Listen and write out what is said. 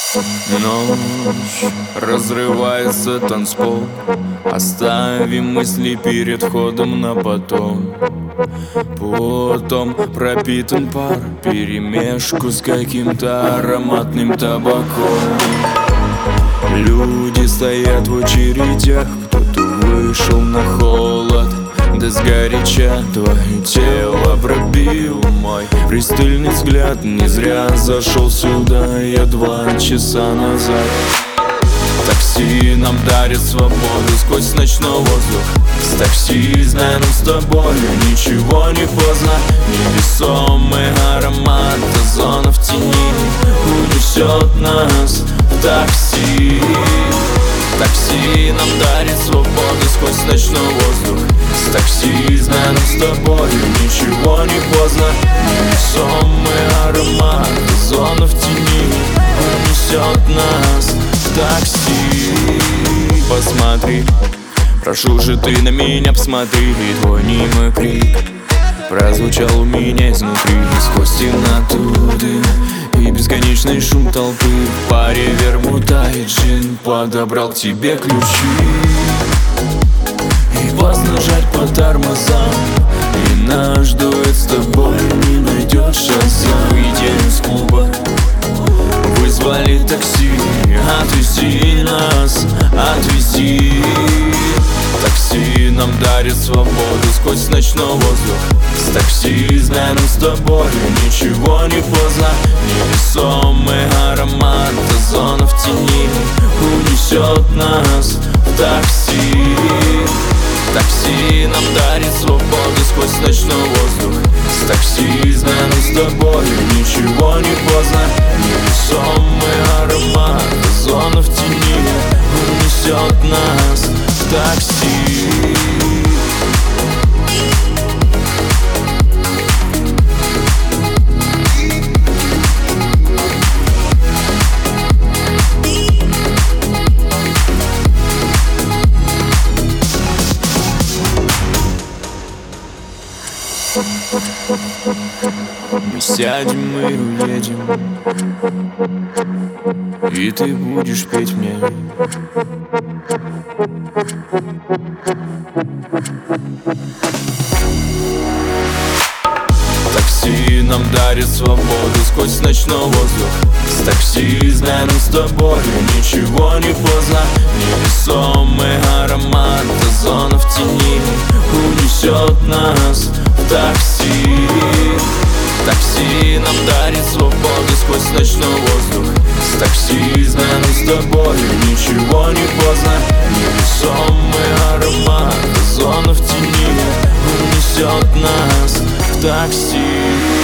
Ночь, разрывается танцпол. Оставим мысли перед входом на потом. Потом пропитан пар, перемешку с каким-то ароматным табаком. Люди стоят в очередях, кто-то вышел на холод. Да сгоряча твое тело пробил мой пристальный взгляд. Не зря зашел сюда я 2 часа назад. Такси нам дарит свободу сквозь ночной воздух. С такси знаем с тобой, ничего не поздно. Невесомый аромат озона в тени унесет нас в такси. Такси нам дарит свободу сквозь ночной воздух. С такси знаем с тобой, ничего не поздно. Невесомый аромат озона в тени унесет нас в такси. Посмотри, прошу же ты на меня, посмотри. Твой немой крик прозвучал у меня изнутри. Сквозь темноту дым и бесконечный шум толпы. В паре вермута и джин подобрал к тебе ключи. И поздно жать по тормозам, и наш дуэт с тобой не найдет шанса. Выйдем из клуба, вызвали такси. Отвези нас, отвези. Такси нам дарит свободу сквозь ночной воздух. С такси знаем с тобой, ничего не поздно. Невесомый аромат озона в тени унесет нас в такси. Такси нам дарит свободу сквозь ночной воздух. С такси знаем с тобой, ничего не поздно. Невесомый аромат озона в тени унесет нас в такси. Мы сядем и уедем, и ты будешь петь мне. Такси нам дарит свободу сквозь ночной воздух. С такси знаем с тобой, ничего не поздно. Невесомый аромат озона в тени унесет нас в такси. Такси нам дарит свободу сквозь ночной воздух. С такси знаем с тобой, ничего не поздно. Невесомый аромат озона в тени унесет нас в такси.